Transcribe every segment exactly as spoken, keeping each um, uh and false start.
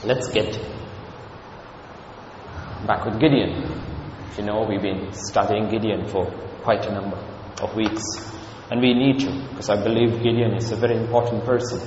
Let's get back with Gideon. You know, we've been studying Gideon for quite a number of weeks. And we need to, because I believe Gideon is a very important person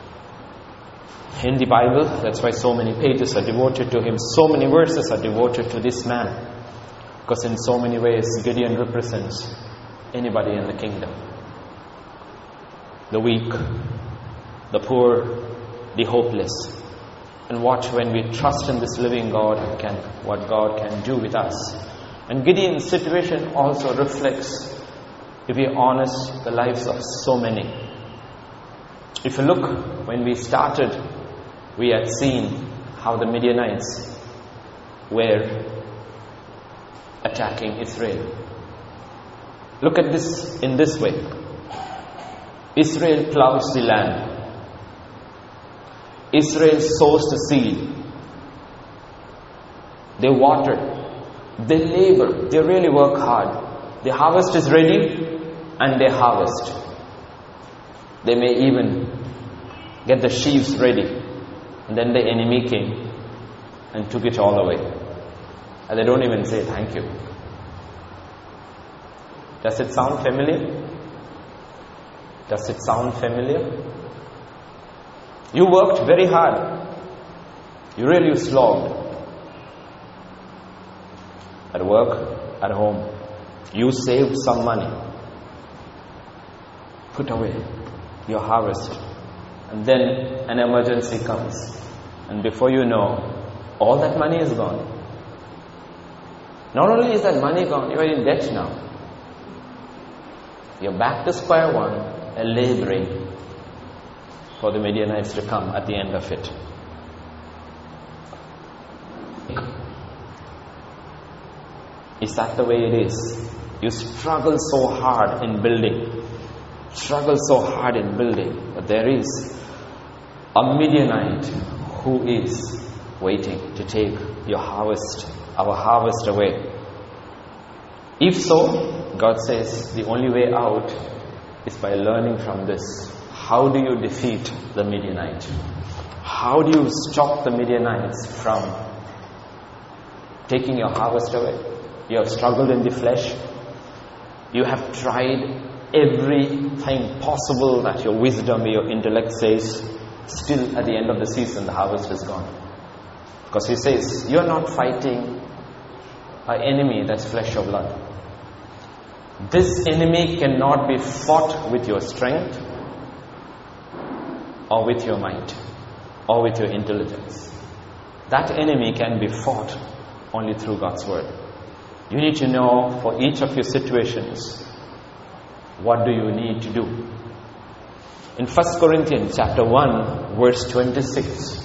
in the Bible. That's why so many pages are devoted to him. So many verses are devoted to this man. Because in so many ways, Gideon represents anybody in the kingdom. The weak, the poor, the hopeless. And watch, when we trust in this living God, can, what God can do with us. And Gideon's situation also reflects, if we are honest, the lives of so many. If you look, when we started, we had seen how the Midianites were attacking Israel. Look at this in this way. Israel plows the land. Israel sows the seed. They water. They labor. They really work hard. The harvest is ready and they harvest. They may even get the sheaves ready. And then the enemy came and took it all away. And they don't even say thank you. Does it sound familiar? Does it sound familiar? You worked very hard. You really slogged. At work, at home. You saved some money. Put away your harvest. And then an emergency comes. And before you know, all that money is gone. Not only is that money gone, you are in debt now. You're back to square one and laboring for the Midianites to come at the end of it. Is that the way it is? You struggle so hard in building. Struggle so hard in building. But there is a Midianite who is waiting to take your harvest, our harvest away. If so, God says the only way out is by learning from this. How do you defeat the Midianite? How do you stop the Midianites from taking your harvest away? You have struggled in the flesh. You have tried everything possible that your wisdom, your intellect says. Still, at the end of the season, the harvest is gone. Because he says, you're not fighting an enemy that's flesh or blood. This enemy cannot be fought with your strength or with your might or with your intelligence. That enemy can be fought only through God's word. You need to know for each of your situations, what do you need to do? In First Corinthians chapter one, verse twenty-six,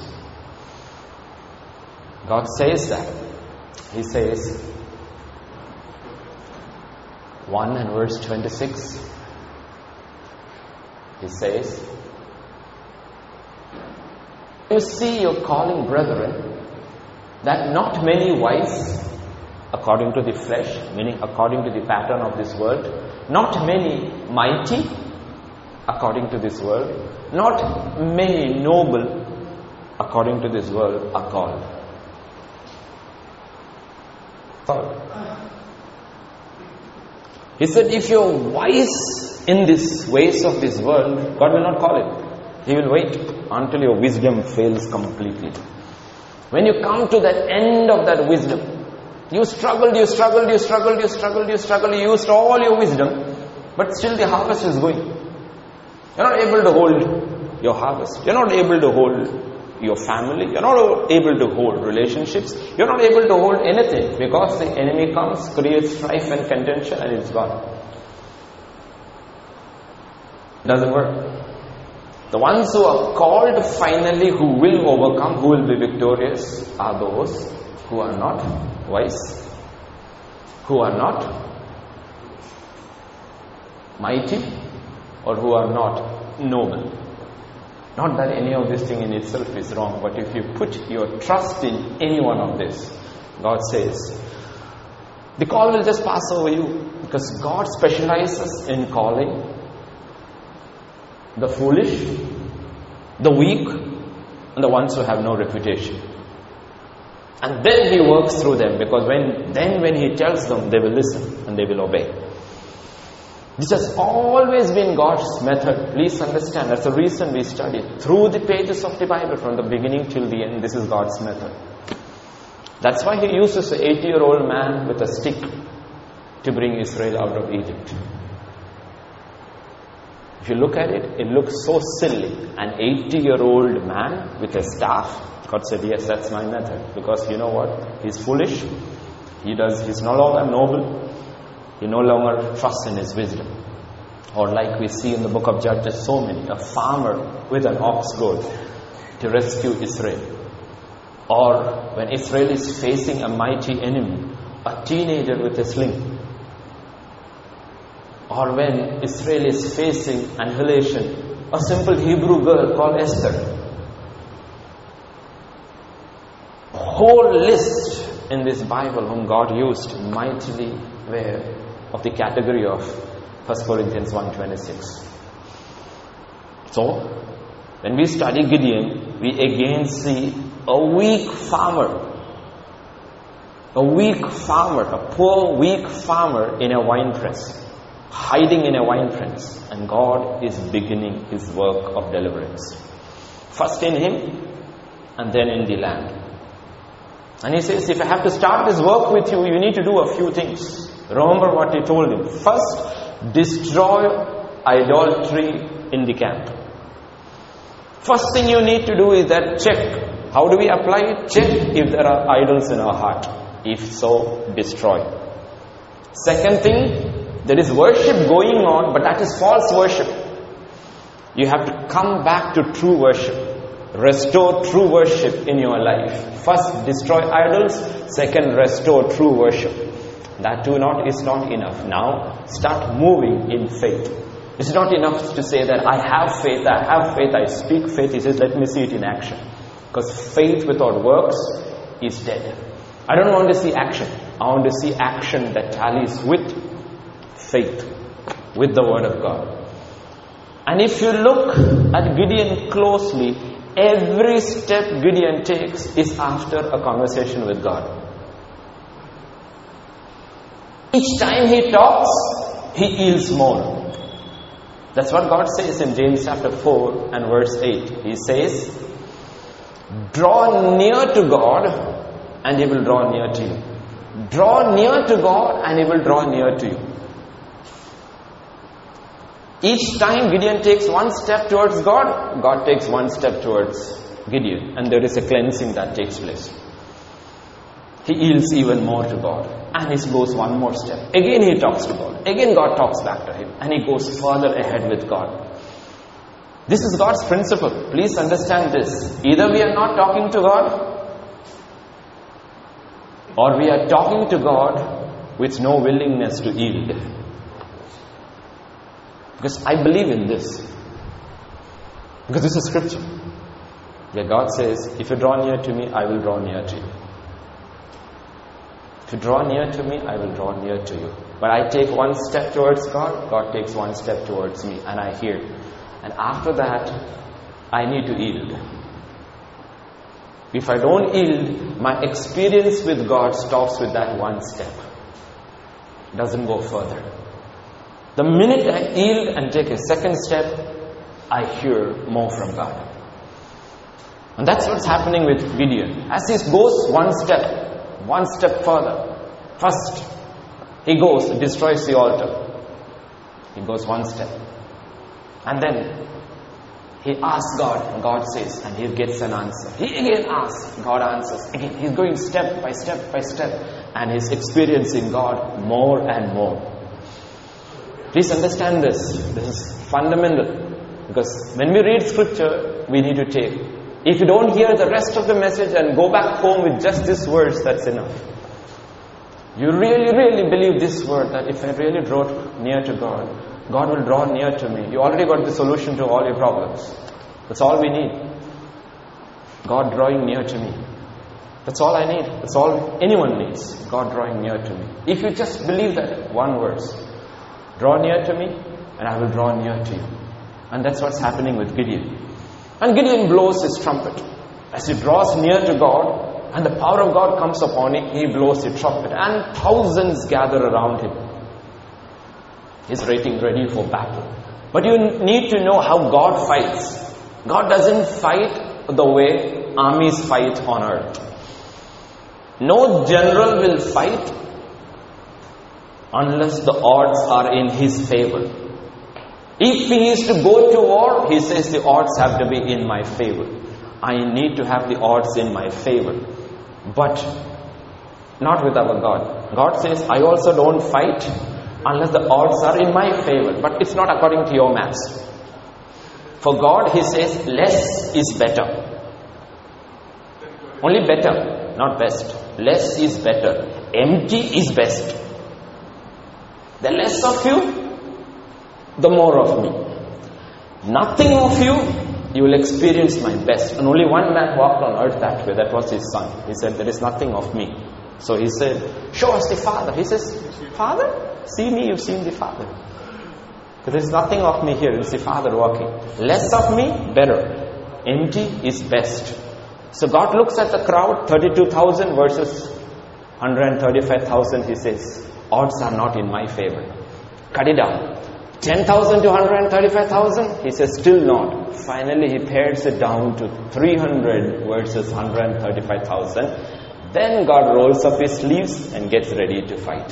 God says that. He says, one and verse twenty-six, He says, you see your calling, brethren, that not many wise, according to the flesh, meaning according to the pattern of this world, not many mighty, according to this world, not many noble, according to this world, are called. He said, if you're wise in these ways of this world, God will not call it. He will wait until your wisdom fails completely. When you come to the end of that wisdom, you struggled, you struggled, you struggled, you struggled, you struggled, you used all your wisdom, but still the harvest is going. You're not able to hold your harvest. You're not able to hold your family. You're not able to hold relationships. You're not able to hold anything because the enemy comes, creates strife and contention, and it's gone. It doesn't work. The ones who are called finally, who will overcome, who will be victorious, are those who are not wise, who are not mighty, or who are not noble. Not that any of this thing in itself is wrong, but if you put your trust in any one of this, God says, the call will just pass over you, because God specializes in calling, the foolish, the weak, and the ones who have no reputation. And then he works through them, because when then when he tells them, they will listen and they will obey. This has always been God's method. Please understand, that's the reason we study. Through the pages of the Bible, from the beginning till the end, this is God's method. That's why he uses an eighty-year-old man with a stick to bring Israel out of Egypt. If you look at it, it looks so silly. An eighty-year-old man with a staff. God said, yes, that's my method. Because you know what? He's foolish. He does. He's no longer noble. He no longer trusts in his wisdom. Or like we see in the book of Judges, so many. A farmer with an ox goad to rescue Israel. Or when Israel is facing a mighty enemy, a teenager with a sling. Or when Israel is facing annihilation, a simple Hebrew girl called Esther. A whole list in this Bible whom God used mightily were of the category of First Corinthians one twenty-six. So, when we study Gideon, we again see a weak farmer. A weak farmer, a poor weak farmer in a wine press. Hiding in a wine press, and God is beginning his work of deliverance. First in him, and then in the land. And he says, if I have to start this work with you, you need to do a few things. Remember what he told him. First, destroy idolatry in the camp. First thing you need to do is that check. How do we apply it? Check if there are idols in our heart. If so, destroy. Second thing, there is worship going on, but that is false worship. You have to come back to true worship. Restore true worship in your life. First, destroy idols. Second, restore true worship. That too not is not enough. Now, start moving in faith. It's not enough to say that I have faith, I have faith, I speak faith. He says, let me see it in action. Because faith without works is dead. I don't want to see action. I want to see action that tallies with faith, with the word of God. And if you look at Gideon closely, every step Gideon takes is after a conversation with God. Each time he talks, he yields more. That's what God says in James chapter four and verse eight. He says, draw near to God and he will draw near to you. Draw near to God and he will draw near to you. Each time Gideon takes one step towards God, God takes one step towards Gideon. And there is a cleansing that takes place. He yields even more to God. And he goes one more step. Again he talks to God. Again God talks back to him. And he goes further ahead with God. This is God's principle. Please understand this. Either we are not talking to God, or we are talking to God with no willingness to yield. Because I believe in this. Because this is scripture. Where God says, if you draw near to me, I will draw near to you. If you draw near to me, I will draw near to you. But I take one step towards God, God takes one step towards me, and I hear. And after that, I need to yield. If I don't yield, my experience with God stops with that one step. It doesn't go further. The minute I yield and take a second step, I hear more from God. And that's what's happening with Gideon. As he goes one step, one step further. First, he goes, destroys the altar. He goes one step. And then, he asks God, and God says, and he gets an answer. He again asks, God answers. Again, he's going step by step by step. And he's experiencing God more and more. Please understand this. This is fundamental. Because when we read scripture, we need to take. If you don't hear the rest of the message and go back home with just this verse, that's enough. You really, really believe this word, that if I really draw near to God, God will draw near to me. You already got the solution to all your problems. That's all we need. God drawing near to me. That's all I need. That's all anyone needs. God drawing near to me. If you just believe that one verse, draw near to me and I will draw near to you. And that's what's happening with Gideon. And Gideon blows his trumpet. As he draws near to God, and the power of God comes upon him, he blows the trumpet, and thousands gather around him. He's getting ready for battle. But you need to know how God fights. God doesn't fight the way armies fight on earth. No general will fight unless the odds are in his favor. If he is to go to war, he says the odds have to be in my favor. I need to have the odds in my favor. But not with our God. God says, I also don't fight unless the odds are in my favor. But it's not according to your maths. For God, he says, less is better. Only better, not best. Less is better. Empty is best. The less of you, the more of me. Nothing of you, you will experience my best. And only one man walked on earth that way. That was his son. He said, there is nothing of me. So he said, show us the Father. He says, Father? See me, you've seen the Father. There is nothing of me here. It's the Father walking. Less of me, better. Empty is best. So God looks at the crowd, thirty-two thousand versus one hundred thirty-five thousand. He says, odds are not in my favor. Cut it down. ten thousand to one hundred thirty-five thousand. He says, still not. Finally, he pares it down to three hundred versus one hundred thirty-five thousand. Then God rolls up his sleeves and gets ready to fight.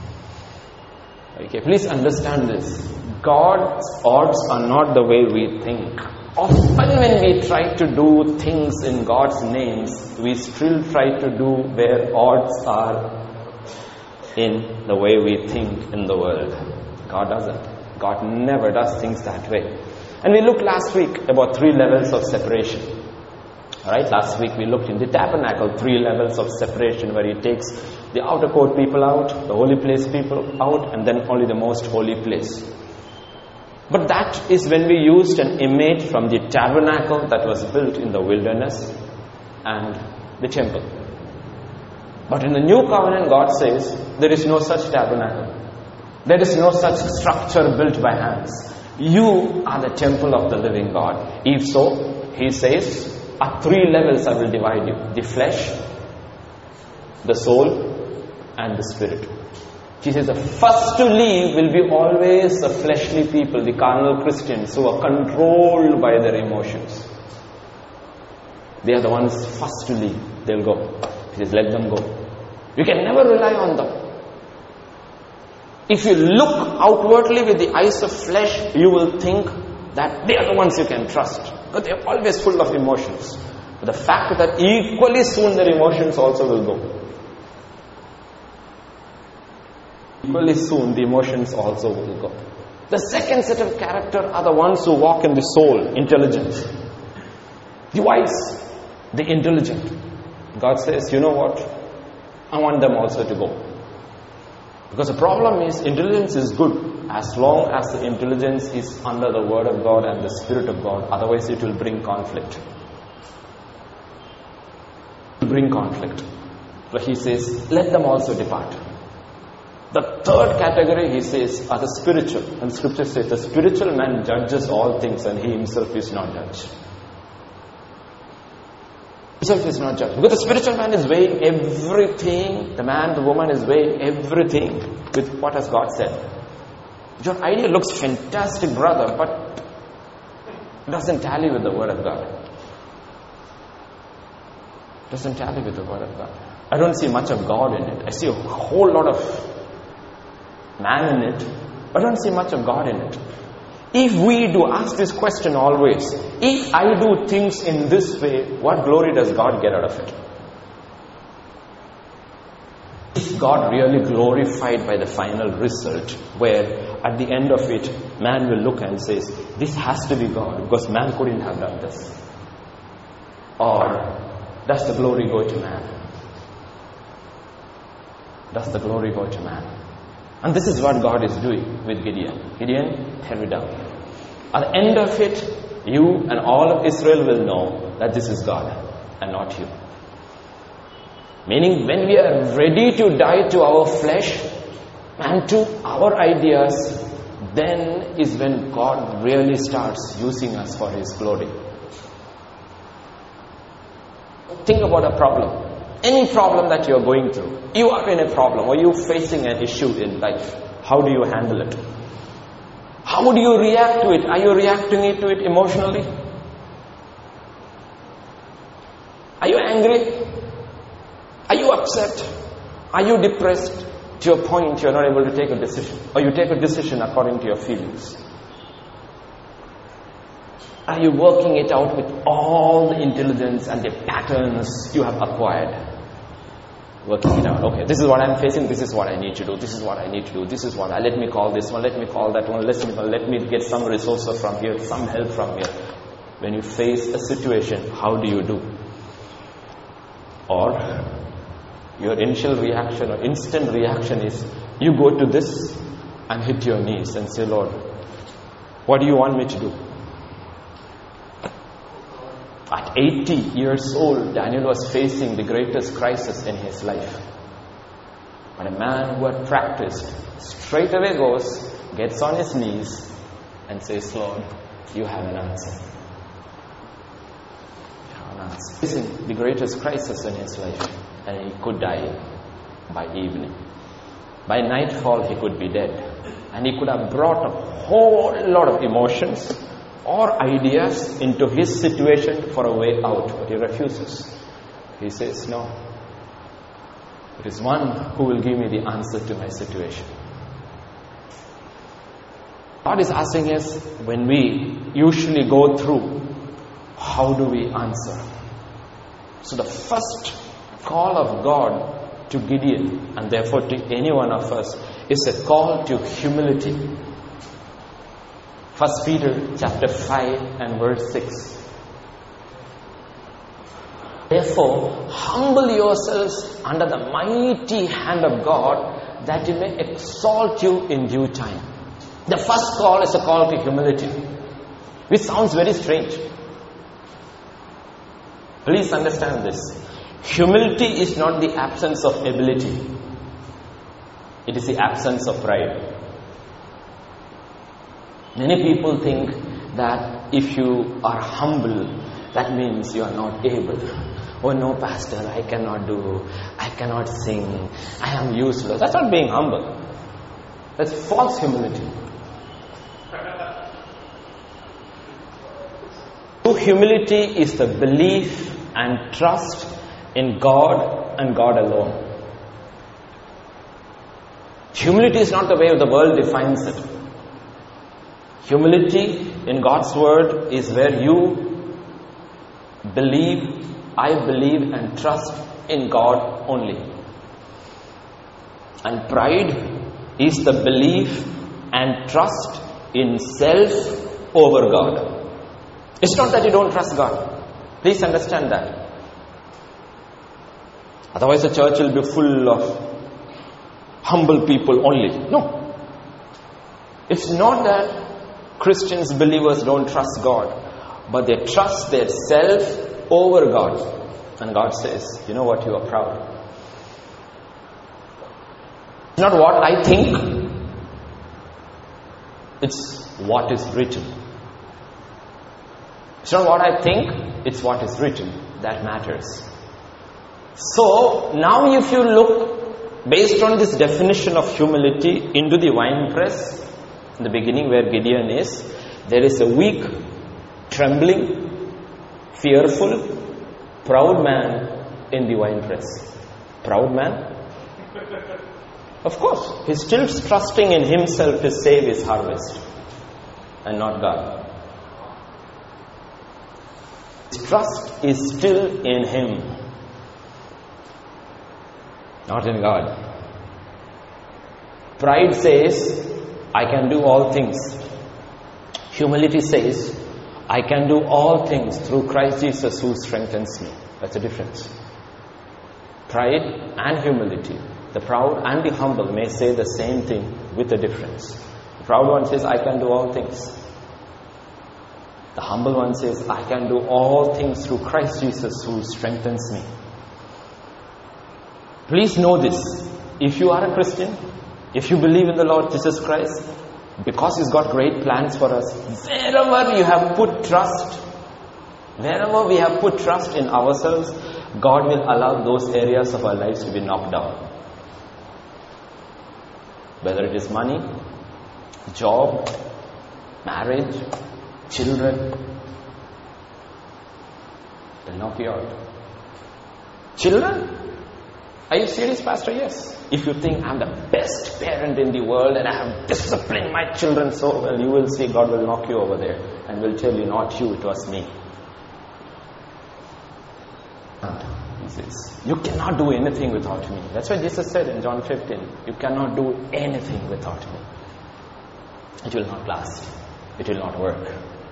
Okay, please understand this. God's odds are not the way we think. Often when we try to do things in God's names, we still try to do where odds are in the way we think in the world. God doesn't. God never does things that way. And we looked last week about three levels of separation. Alright, last week we looked in the tabernacle, three levels of separation, where he takes the outer court people out, the holy place people out, and then only the most holy place. But that is when we used an image from the tabernacle that was built in the wilderness and the temple. But in the new covenant, God says, there is no such tabernacle. There is no such structure built by hands. You are the temple of the living God. If so, he says, at three levels I will divide you. The flesh, the soul, and the spirit. He says the first to leave will be always the fleshly people, the carnal Christians who are controlled by their emotions. They are the ones first to leave. They'll go. He says, let them go. You can never rely on them. If you look outwardly with the eyes of flesh, you will think that they are the ones you can trust. But they are always full of emotions. But the fact that equally soon their emotions also will go. Equally soon the emotions also will go. The second set of character are the ones who walk in the soul, intelligence. The wise, the intelligent. God says, you know what? I want them also to go. Because the problem is, intelligence is good as long as the intelligence is under the word of God and the Spirit of God. Otherwise it will bring conflict. It will bring conflict. But he says, let them also depart. The third category, he says, are the spiritual. And the scripture says, the spiritual man judges all things and he himself is not judged. Himself is not judged. Because the spiritual man is weighing everything. The man, the woman is weighing everything with what has God said. Your idea looks fantastic, brother, but it doesn't tally with the word of God. It doesn't tally with the word of God. I don't see much of God in it. I see a whole lot of man in it, but I don't see much of God in it. If we do ask this question always, if I do things in this way, what glory does God get out of it? Is God really glorified by the final result, where at the end of it, man will look and says, this has to be God, because man couldn't have done this? Or does the glory go to man? Does the glory go to man? And this is what God is doing with Gideon. Gideon, tear it down. At the end of it, you and all of Israel will know that this is God and not you. Meaning, when we are ready to die to our flesh and to our ideas, then is when God really starts using us for His glory. think about a problem. Any problem that you're going through. You are in a problem or you're facing an issue in life. How do you handle it? How would you react to it? Are you reacting it to it emotionally? Are you angry? Are you upset? Are you depressed to a point you're not able to take a decision? Or you take a decision according to your feelings? Are you working it out with all the intelligence and the patterns you have acquired? Working it out. Okay, this is what I'm facing. This is what I need to do. This is what I need to do. This is what I, let me call this one. Let me call that one. Let me, let me get some resources from here, some help from here. When you face a situation, how do you do? Or your initial reaction or instant reaction is you go to this and hit your knees and say, Lord, what do you want me to do? At eighty years old, Daniel was facing the greatest crisis in his life. But a man who had practiced straight away goes, gets on his knees and says, Lord, you have an answer. You have an answer. Facing the greatest crisis in his life, and he could die by evening. By nightfall, he could be dead. And he could have brought a whole lot of emotions or ideas into his situation for a way out, but he refuses. He says, no. It is one who will give me the answer to my situation. God is asking us, when we usually go through, how do we answer? So the first call of God to Gideon, and therefore to any one of us, is a call to humility. First Peter chapter five and verse six. Therefore, humble yourselves under the mighty hand of God, that He may exalt you in due time. The first call is a call to humility, which sounds very strange. Please understand this. Humility is not the absence of ability. It is the absence of pride. Many people think that if you are humble, that means you are not able. Oh no, pastor, I cannot do, I cannot sing, I am useless. That's not being humble. That's false humility. True humility is the belief and trust in God and God alone. Humility is not the way the world defines it. Humility in God's word is where you believe, I believe and trust in God only. And pride is the belief and trust in self over God. It's not that you don't trust God. Please understand that. Otherwise the church will be full of humble people only. No. It's not that Christians, believers don't trust God, but they trust their self over God. And God says, you know what, you are proud. It's not what I think, it's what is written. It's not what I think, it's what is written that matters. So, now if you look, based on this definition of humility, into the winepress, in the beginning where Gideon is, there is a weak, trembling, fearful, proud man in the winepress. Proud man? Of course, he's still trusting in himself to save his harvest and not God. His trust is still in him, not in God. Pride says, I can do all things. Humility says, I can do all things through Christ Jesus who strengthens me. That's the difference. Pride and humility, the proud and the humble may say the same thing with a difference. The proud one says, I can do all things. The humble one says, I can do all things through Christ Jesus who strengthens me. Please know this. If you are a Christian, if you believe in the Lord Jesus Christ, because He's got great plans for us, wherever you have put trust, wherever we have put trust in ourselves, God will allow those areas of our lives to be knocked down. Whether it is money, job, marriage, children, they'll knock you out. Children? Are you serious, Pastor? Yes. If you think I'm the best parent in the world and I have disciplined my children so well, you will see God will knock you over there and will tell you, not you, it was me. He says, you cannot do anything without me. That's what Jesus said in John fifteen. You cannot do anything without me. It will not last. It will not work.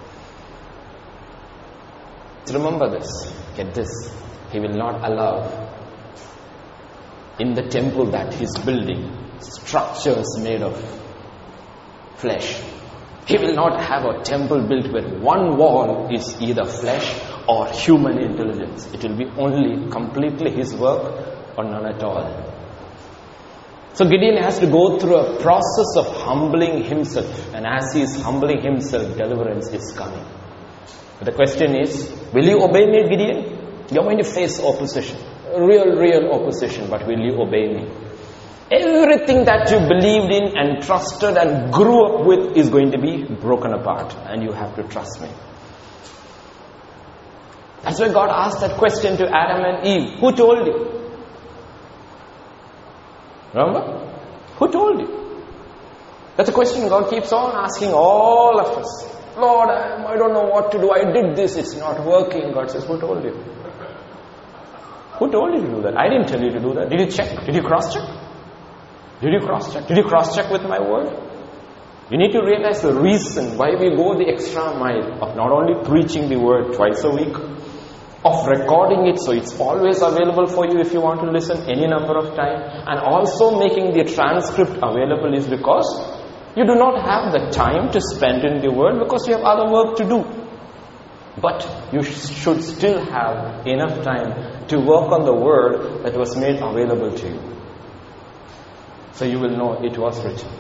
Remember this. Get this. He will not allow in the temple that he's building structures made of flesh. He will not have a temple built where one wall is either flesh or human intelligence. It will be only completely his work or none at all. So Gideon has to go through a process of humbling himself, and as he is humbling himself, deliverance is coming. But the question is, will you obey me, Gideon? You're going to face opposition. Real, real opposition, but will you obey me? Everything that you believed in and trusted and grew up with is going to be broken apart, and you have to trust me. That's why God asked that question to Adam and Eve. Who told you? Remember? Who told you? That's a question God keeps on asking all of us. Lord, I, I don't know what to do. I did this. It's not working. God says, who told you? Who told you to do that? I didn't tell you to do that. Did you check? Did you cross-check? Did you cross-check? Did you cross-check with my word? You need to realize the reason why we go the extra mile of not only preaching the word twice a week, of recording it so it's always available for you if you want to listen any number of times, and also making the transcript available is because you do not have the time to spend in the word because you have other work to do. But you should still have enough time to work on the word that was made available to you. So you will know it was written.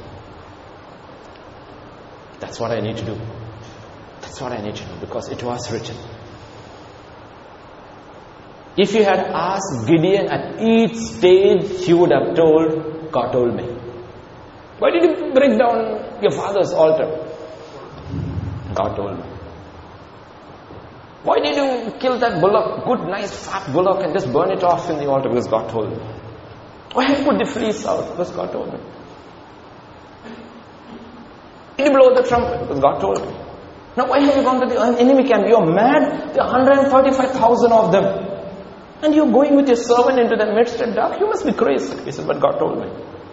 That's what I need to do. That's what I need to do because it was written. If you had asked Gideon at each stage, he would have told, God told me. Why did you break down your father's altar? God told me. Why did you kill that bullock, good, nice, fat bullock, and just burn it off in the altar? Because God told me. Why did you put the fleece out? Because God told me. Why did you blow the trumpet? Because God told me. Now why have you gone to the enemy camp? You're mad. There are one hundred thirty-five thousand of them. And you're going with your servant into the midst of dark. You must be crazy. He said, but God told me.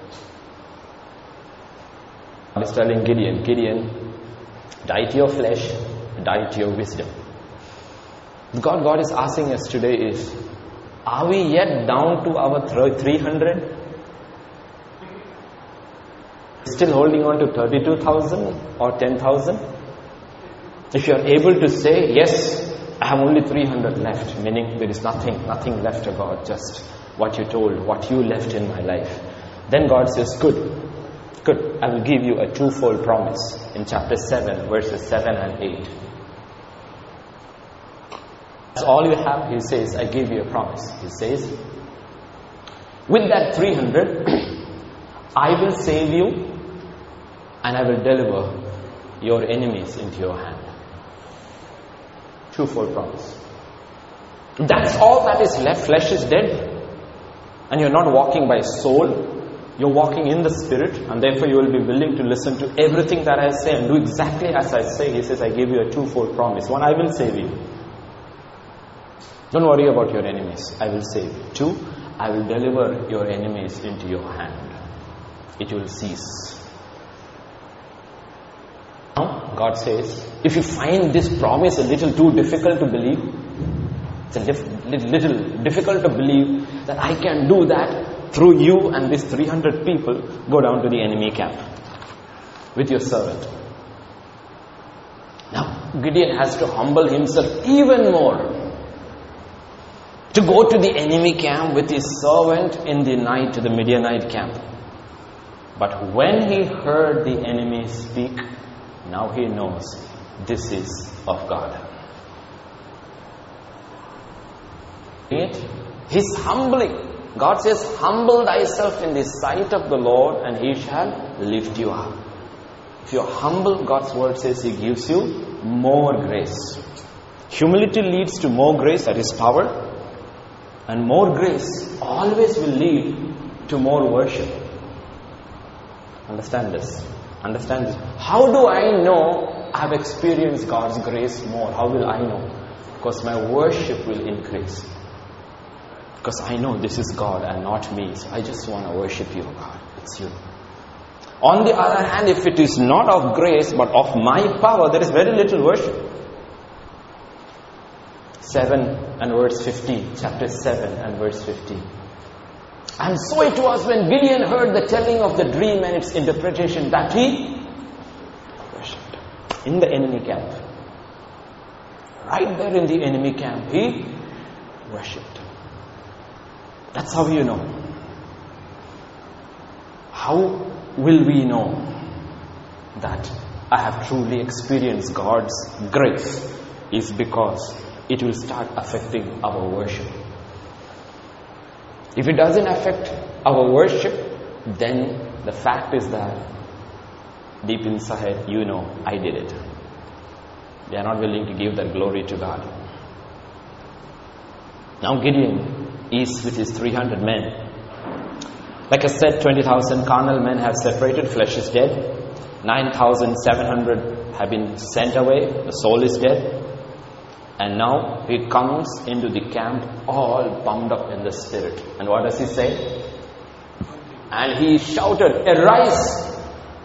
God is telling Gideon, Gideon, die to your flesh, die to your wisdom. God, God is asking us today is, are we yet down to our three hundred? Still holding on to thirty-two thousand or ten thousand? If you are able to say, yes, I have only three hundred left, meaning there is nothing, nothing left to God, just what you told, what you left in my life. Then God says, good, good, I will give you a twofold promise in chapter seven, verses seven and eight. That's all you have, he says, I give you a promise. He says, with that three hundred, I will save you and I will deliver your enemies into your hand. Twofold promise. That's all that is left. Flesh is dead. And you're not walking by soul. You're walking in the spirit. And therefore you will be willing to listen to everything that I say and do exactly as I say. He says, I give you a twofold promise. One, I will save you. Don't worry about your enemies. I will save you. Two, I will deliver your enemies into your hand. It will cease. Now, God says, if you find this promise a little too difficult to believe, it's a dif- little difficult to believe that I can do that through you and these three hundred people, go down to the enemy camp with your servant. Now, Gideon has to humble himself even more to go to the enemy camp with his servant in the night to the Midianite camp. But when he heard the enemy speak, now he knows this is of God. it. He's humbling. God says, humble thyself in the sight of the Lord and He shall lift you up. If you're humble, God's word says He gives you more grace. Humility leads to more grace, that is power. And more grace always will lead to more worship. Understand this. Understand this. How do I know I have experienced God's grace more? How will I know? Because my worship will increase. Because I know this is God and not me. So I just want to worship you, God. It's you. On the other hand, if it is not of grace but of my power, there is very little worship. seven and verse fifteen. Chapter seven and verse fifteen. And so it was when Gideon heard the telling of the dream and its interpretation that he worshipped in the enemy camp. Right there in the enemy camp, he worshipped. That's how you know. How will we know that I have truly experienced God's grace? Is because it will start affecting our worship. If it doesn't affect our worship, then the fact is that deep inside, you know, I did it. They are not willing to give that glory to God. Now Gideon is with his three hundred men. Like I said, twenty thousand carnal men have separated, flesh is dead. nine thousand seven hundred have been sent away, the soul is dead. And now he comes into the camp all pumped up in the spirit. And what does he say? And he shouted, arise!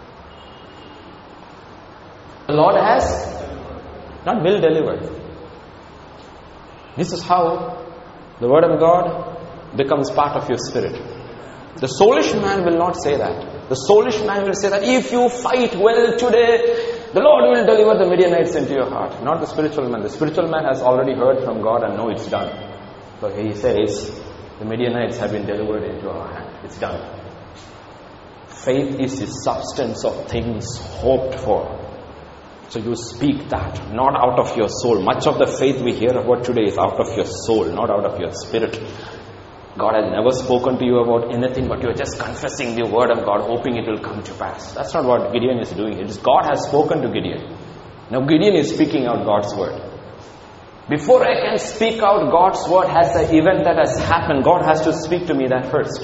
The Lord has not will deliver. This is how the word of God becomes part of your spirit. The soulish man will not say that. The soulish man will say that if you fight well today, the Lord will deliver the Midianites into your heart. Not the spiritual man. The spiritual man has already heard from God and know it's done. So he says, the Midianites have been delivered into our hand. It's done. Faith is the substance of things hoped for. So you speak that, not out of your soul. Much of the faith we hear about today is out of your soul, not out of your spirit. God has never spoken to you about anything, but you're just confessing the word of God, hoping it will come to pass. That's not what Gideon is doing. It is God has spoken to Gideon. Now Gideon is speaking out God's word. Before I can speak out God's word as the event that has happened, God has to speak to me that first.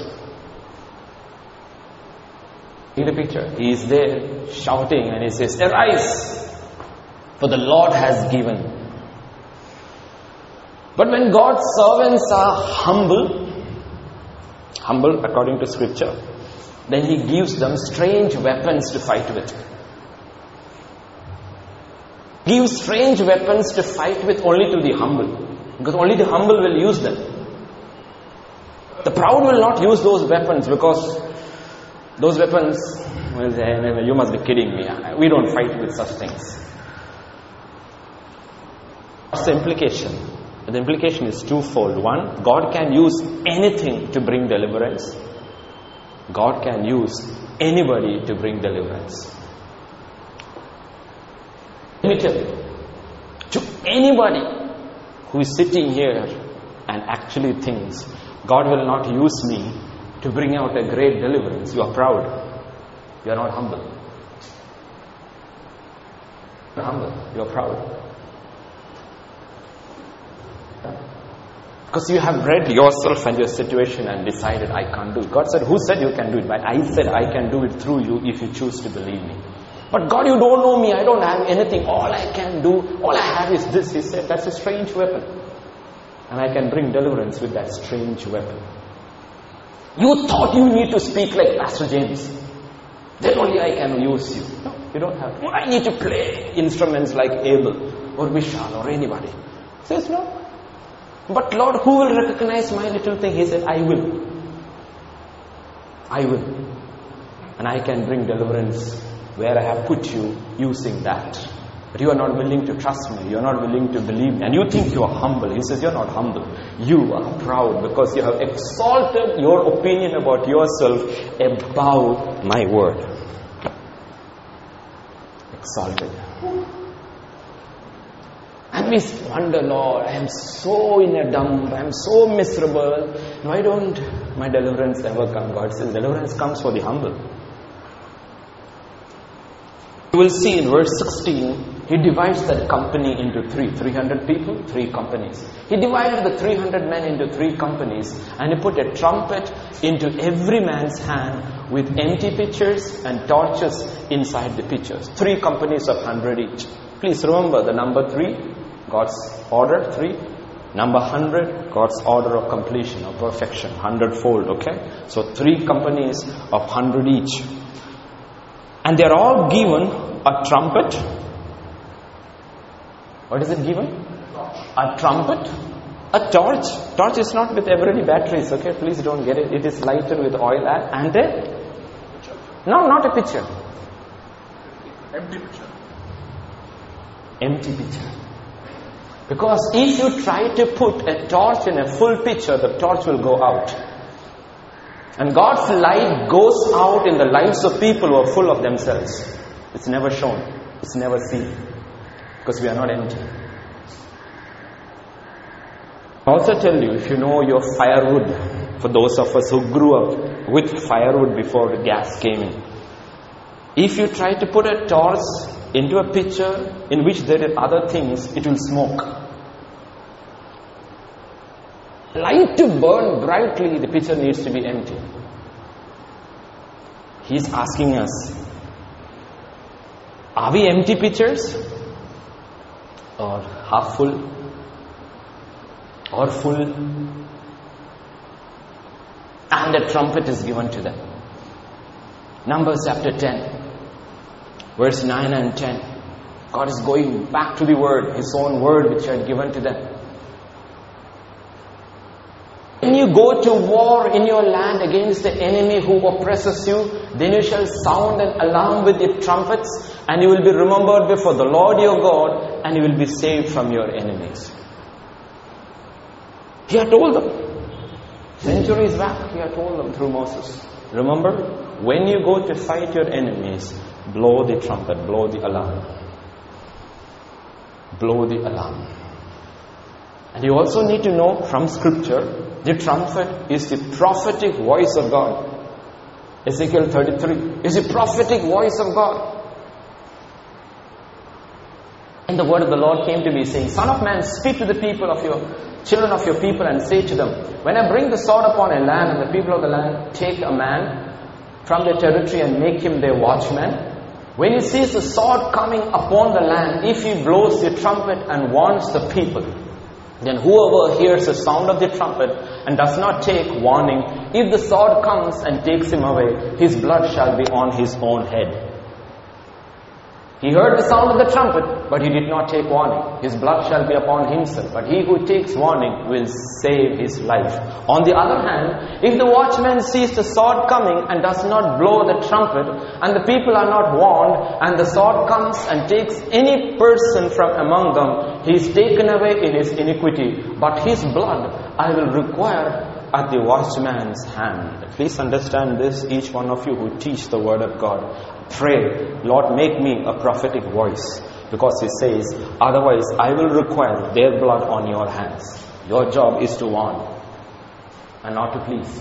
See the picture? He is there shouting and he says, arise, for the Lord has given. But when God's servants are humble, humble according to scripture, then He gives them strange weapons to fight with. Gives strange weapons to fight with only to the humble. Because only the humble will use them. The proud will not use those weapons because those weapons, well, you must be kidding me. We don't fight with such things. What's the implication? The implication is twofold. One, God can use anything to bring deliverance. God can use anybody to bring deliverance. Let me tell you, to anybody who is sitting here and actually thinks, God will not use me to bring out a great deliverance, you are proud. You are not humble. You are humble. You are proud. Because you have read yourself and your situation and decided, I can't do it. God said, who said you can do it? But I said, I can do it through you if you choose to believe me. But God, you don't know me. I don't have anything. All I can do, all I have is this. He said, that's a strange weapon. And I can bring deliverance with that strange weapon. You thought you need to speak like Pastor James. Then only I can use you. No, you don't have to. I need to play instruments like Abel or Vishal or anybody. He says, no. But Lord, who will recognize my little thing? He said, I will. I will. And I can bring deliverance where I have put you using that. But you are not willing to trust me. You are not willing to believe me. And you think you are humble. He says, you are not humble. You are proud because you have exalted your opinion about yourself above my word. Exalted. And But we wonder, Lord, I am so in a dump, I am so miserable. Why don't my deliverance ever come? God says deliverance comes for the humble. You will see in verse sixteen, he divides that company into three. three hundred people, three companies. He divided the three hundred men into three companies, and he put a trumpet into every man's hand with empty pitchers and torches inside the pitchers. Three companies of one hundred each. Please remember the number three, God's order, three. Number one hundred, God's order of completion, of perfection, hundredfold, okay? So three companies of one hundred each. And they're all given a trumpet. What is it given? A trumpet. A torch. Torch is not with every batteries, okay? Please don't get it. It is lighted with oil and a... No, not a pitcher. Empty pitcher. Empty pitcher. Because if you try to put a torch in a full pitcher, the torch will go out. And God's light goes out in the lives of people who are full of themselves. It's never shown. It's never seen. Because we are not empty. I also tell you, if you know your firewood, for those of us who grew up with firewood before the gas came in, if you try to put a torch into a pitcher in which there are other things, it will smoke. Light to burn brightly, the pitcher needs to be empty. He's asking us, are we empty pitchers? Or half full? Or full? And a trumpet is given to them. Numbers chapter ten, verse nine and ten. God is going back to the word, His own word which He had given to them. When you go to war in your land against the enemy who oppresses you, then you shall sound an alarm with the trumpets, and you will be remembered before the Lord your God, and you will be saved from your enemies. He had told them. Centuries back, He had told them through Moses. Remember, when you go to fight your enemies, blow the trumpet, blow the alarm. Blow the alarm. And you also need to know from scripture, the trumpet is the prophetic voice of God. Ezekiel thirty-three is the prophetic voice of God. And the word of the Lord came to me saying, Son of man, speak to the people of your children of your people and say to them, when I bring the sword upon a land and the people of the land take a man from their territory and make him their watchman, when he sees the sword coming upon the land, if he blows the trumpet and warns the people, then whoever hears the sound of the trumpet and does not take warning, if the sword comes and takes him away, his blood shall be on his own head. He heard the sound of the trumpet, but he did not take warning. His blood shall be upon himself, but he who takes warning will save his life. On the other hand, if the watchman sees the sword coming and does not blow the trumpet, and the people are not warned, and the sword comes and takes any person from among them, he is taken away in his iniquity, but his blood I will require at the watchman's hand. Please understand this, each one of you who teach the word of God. Pray, Lord, make me a prophetic voice, because He says, otherwise I will require their blood on your hands. Your job is to warn and not to please.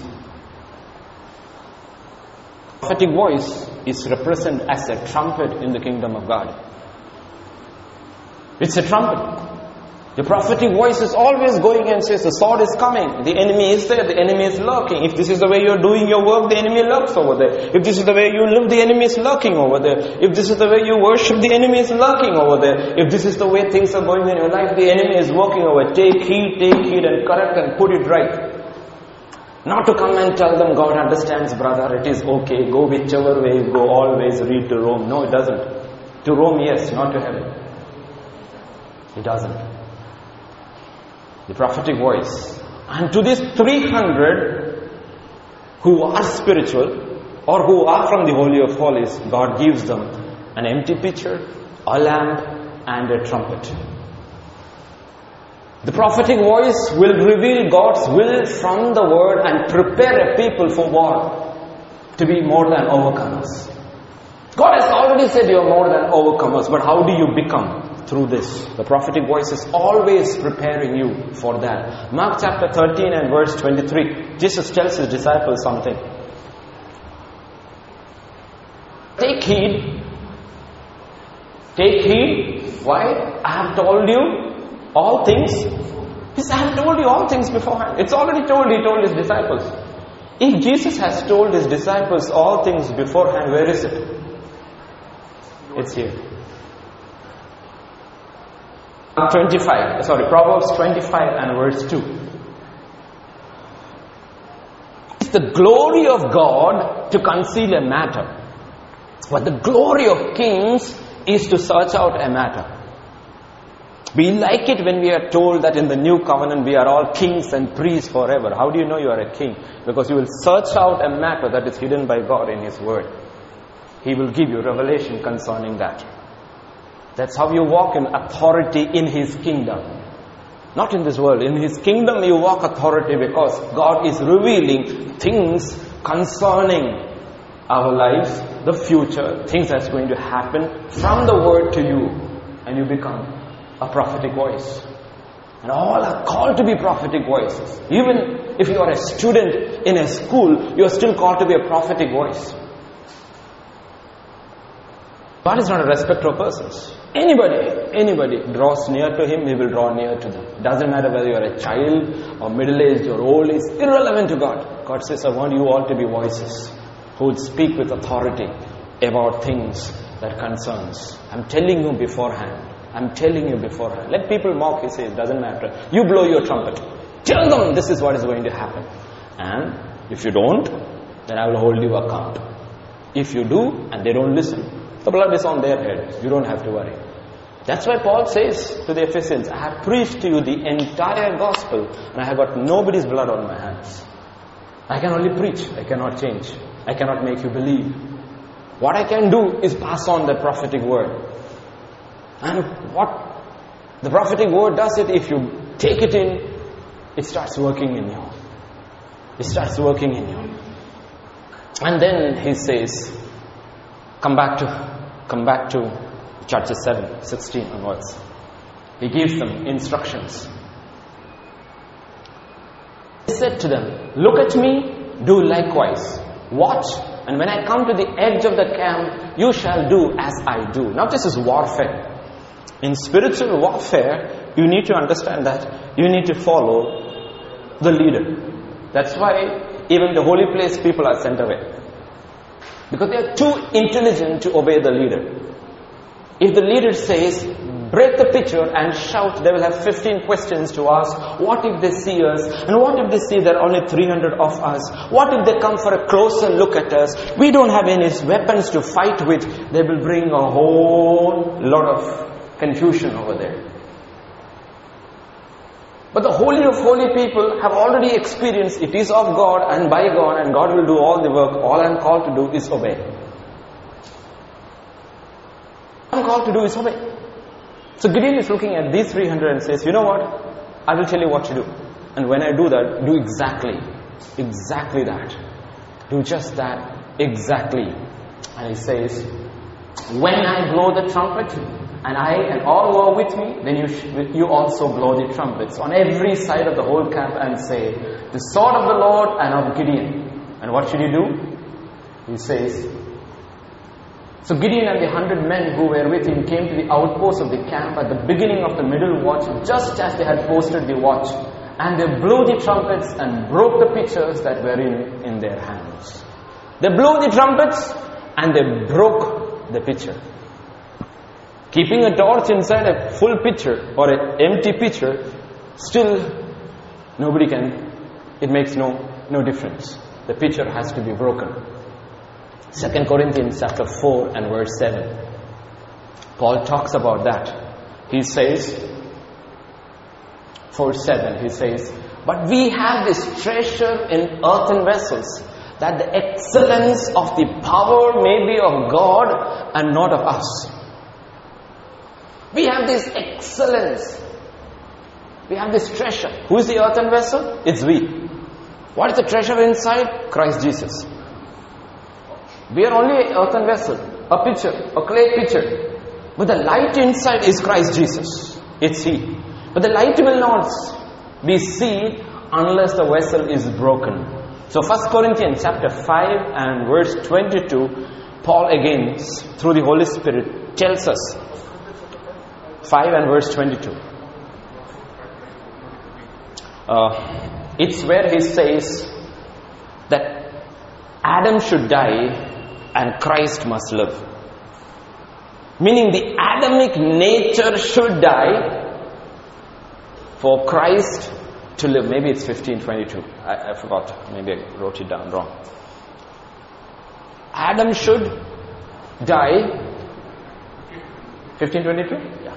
Prophetic voice is represented as a trumpet in the kingdom of God. It's a trumpet. The prophetic voice is always going and says, the sword is coming, the enemy is there, the enemy is lurking. If this is the way you're doing your work, the enemy lurks over there. If this is the way you live, the enemy is lurking over there. If this is the way you worship, the enemy is lurking over there. If this is the way things are going in your life, the enemy is working over. Take heed, take heed and correct and put it right. Not to come and tell them, God understands, brother, it is okay, go whichever way you go, always read to Rome. No, it doesn't. To Rome, yes, not to heaven. It doesn't. The prophetic voice. And to these three hundred who are spiritual or who are from the Holy of Holies, God gives them an empty pitcher, a lamp and a trumpet. The prophetic voice will reveal God's will from the word and prepare a people for war, to be more than overcomers. God has already said you are more than overcomers, but how do you become? through this. The prophetic voice is always preparing you for that. Mark chapter thirteen and verse twenty-three. Jesus tells his disciples something. Take heed. Take heed. Why? I have told you all things. He said, I have told you all things beforehand. It's already told. He told his disciples. If Jesus has told his disciples all things beforehand, where is it? It's here. twenty-five, sorry, Proverbs twenty-five and verse two. It's the glory of God to conceal a matter, but the glory of kings is to search out a matter. We like it when we are told that in the new covenant we are all kings and priests forever. How do you know you are a king? Because you will search out a matter that is hidden by God in His Word. He will give you revelation concerning that. That's how you walk in authority in His kingdom. Not in this world. In His kingdom you walk authority because God is revealing things concerning our lives, the future, things that's going to happen from the Word to you. And you become a prophetic voice. And all are called to be prophetic voices. Even if you are a student in a school, you are still called to be a prophetic voice. God is not a respecter of persons. Anybody, anybody draws near to Him, He will draw near to them. Doesn't matter whether you are a child or middle-aged or old, it's irrelevant to God. God says, I want you all to be voices who would speak with authority about things that concerns. I'm telling you beforehand. I'm telling you beforehand. Let people mock, He says, doesn't matter. You blow your trumpet. Tell them this is what is going to happen. And if you don't, then I will hold you account. If you do, and they don't listen, the blood is on their head. You don't have to worry. That's why Paul says to the Ephesians, I have preached to you the entire gospel, and I have got nobody's blood on my hands. I can only preach. I cannot change. I cannot make you believe. What I can do is pass on the prophetic word. And what the prophetic word does it, if you take it in, it starts working in you. It starts working in you. And then he says, come back to, come back to chapter seven, sixteen onwards. He gives them instructions. He said to them, look at me, do likewise. Watch, and when I come to the edge of the camp, you shall do as I do. Now this is warfare. In spiritual warfare, you need to understand that you need to follow the leader. That's why even the holy place people are sent away. Because they are too intelligent to obey the leader. If the leader says, break the pitcher and shout, they will have fifteen questions to ask. What if they see us? And what if they see there are only three hundred of us? What if they come for a closer look at us? We don't have any weapons to fight with. They will bring a whole lot of confusion over there. But the holy of holy people have already experienced it is of God and by God, and God will do all the work. All I am called to do is obey. All I am called to do is obey. So Gideon is looking at these three hundred and says, you know what? I will tell you what to do. And when I do that, do exactly, exactly that. Do just that, exactly. And he says, when I blow the trumpet, and I and all who are with me, then you sh- you also blow the trumpets on every side of the whole camp and say, the sword of the Lord and of Gideon. And what should you do? He says, so Gideon and the hundred men who were with him came to the outpost of the camp at the beginning of the middle watch, just as they had posted the watch. And they blew the trumpets and broke the pitchers that were in, in their hands. They blew the trumpets and they broke the pitcher. Keeping a torch inside a full pitcher or an empty pitcher, still nobody can, it makes no, no difference. The pitcher has to be broken. Second Corinthians chapter four and verse seven. Paul talks about that. He says, four seven, he says, but we have this treasure in earthen vessels, that the excellence of the power may be of God and not of us. We have this excellence. We have this treasure. Who is the earthen vessel? It's we. What is the treasure inside? Christ Jesus. We are only an earthen vessel, a pitcher, a clay pitcher. But the light inside is Christ Jesus. It's He. But the light will not be seen unless the vessel is broken. So First Corinthians chapter five and verse twenty-two, Paul again, through the Holy Spirit, tells us, five and verse twenty-two. Uh, it's where he says that Adam should die and Christ must live. Meaning the Adamic nature should die for Christ to live. Maybe it's fifteen twenty-two. I, I forgot. Maybe I wrote it down wrong. Adam should die. fifteen twenty-two? Yeah.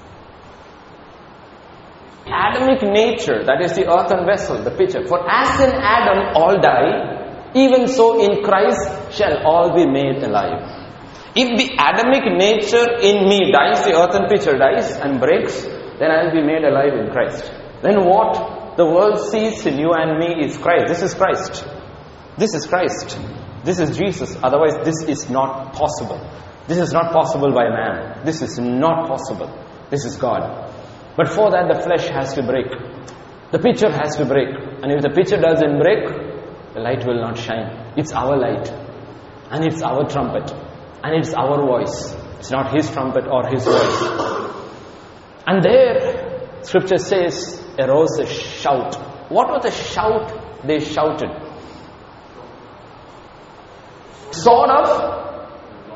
Adamic nature, that is the earthen vessel, the pitcher. For as in Adam all die, even so in Christ shall all be made alive. If the Adamic nature in me dies, the earthen pitcher dies and breaks, then I will be made alive in Christ. Then what the world sees in you and me is Christ. This is Christ. This is Christ. This is Jesus. Otherwise this is not possible. This is not possible by man. This is not possible. This is God. But for that the flesh has to break. The pitcher has to break. And if the pitcher doesn't break, the light will not shine. It's our light. And it's our trumpet. And it's our voice. It's not his trumpet or his voice. And there, scripture says, arose a shout. What was the shout they shouted? Sword of?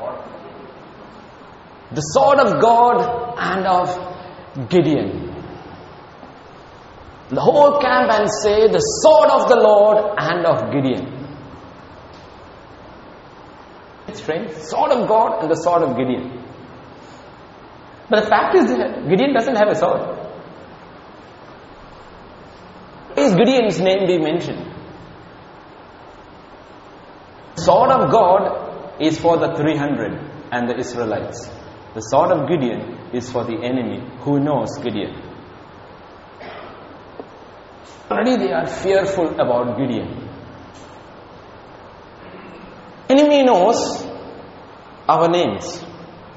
The sword of God and of Gideon. The whole camp and say, the sword of the Lord and of Gideon. It's strange. Sword of God and the sword of Gideon. But the fact is that Gideon doesn't have a sword. Why is Gideon's name be mentioned? Sword of God is for the three hundred and the Israelites. The sword of Gideon is for the enemy who knows Gideon. Already they are fearful about Gideon. Enemy knows our names.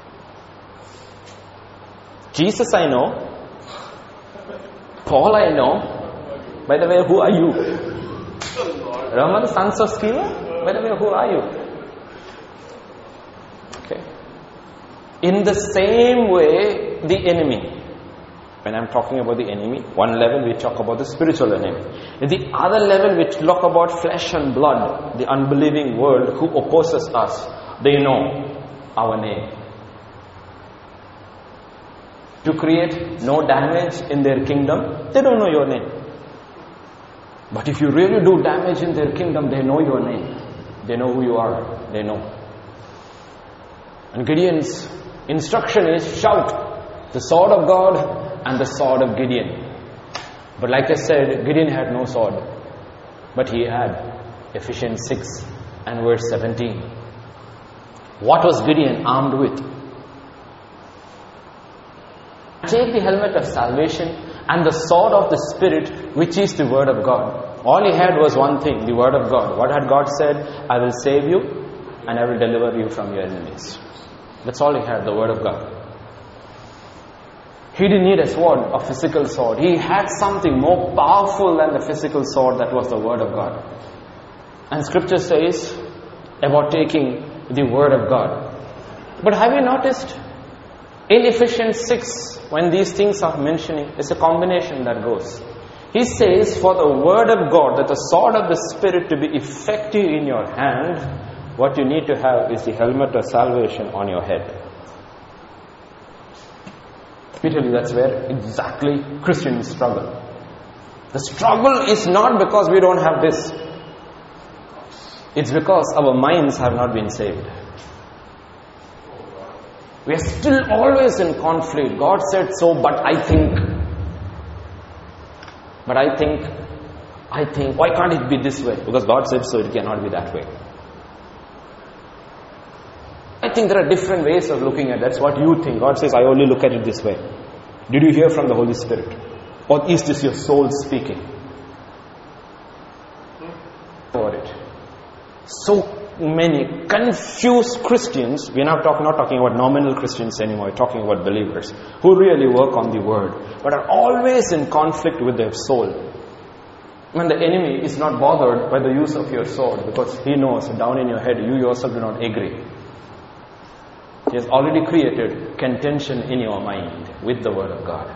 Jesus I know. Paul I know. By the way, who are you? Rama, the sons of Sceva? By the way, who are you? Okay. In the same way, the enemy. When I'm talking about the enemy, one level we talk about the spiritual enemy. At the other level we talk about flesh and blood, the unbelieving world who opposes us. They know our name. To create no damage in their kingdom, they don't know your name. But if you really do damage in their kingdom, they know your name. They know who you are. They know. And Gideon's instruction is shout, the sword of God and the sword of Gideon. But like I said, Gideon had no sword. But he had Ephesians six and verse seventeen. What was Gideon armed with? Take the helmet of salvation and the sword of the Spirit, which is the word of God. All he had was one thing, the word of God. What had God said? I will save you and I will deliver you from your enemies. That's all he had, the word of God. He didn't need a sword, a physical sword. He had something more powerful than the physical sword, that was the word of God. And scripture says about taking the word of God. But have you noticed in Ephesians six, when these things are mentioning, it's a combination that goes. He says, for the word of God, that the sword of the Spirit to be effective in your hand, what you need to have is the helmet of salvation on your head. Literally, that's where exactly Christians struggle. The struggle is not because we don't have this. It's because our minds have not been saved. We are still always in conflict. God said so, but I think. But I think, I think, why can't it be this way? Because God said so, it cannot be that way. I think there are different ways of looking at it. That's what you think. God says, I only look at it this way. Did you hear from the Holy Spirit? Or is this your soul speaking? About it. So many confused Christians, we're not, talk, not talking about nominal Christians anymore, we're talking about believers who really work on the word, but are always in conflict with their soul. When the enemy is not bothered by the use of your sword, because he knows down in your head you yourself do not agree. He has already created contention in your mind with the word of God.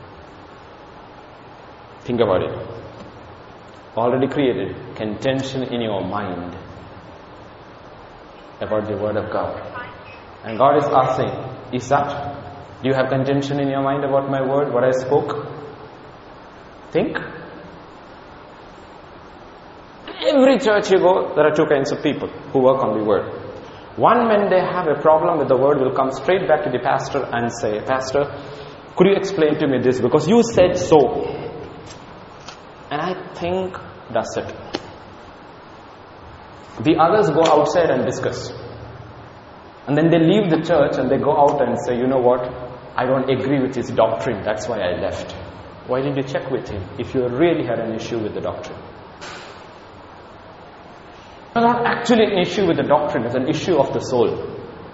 Think about it. Already created contention in your mind about the word of God. And God is asking, is that? Do you have contention in your mind about my word, what I spoke? Think. Every church you go, there are two kinds of people who work on the word. One, when they have a problem with the word, will come straight back to the pastor and say, Pastor, could you explain to me this? Because you said so. And I think that's it. The others go outside and discuss. And then they leave the church and they go out and say, you know what? I don't agree with his doctrine. That's why I left. Why didn't you check with him if you really had an issue with the doctrine? It's not actually an issue with the doctrine. It's an issue of the soul.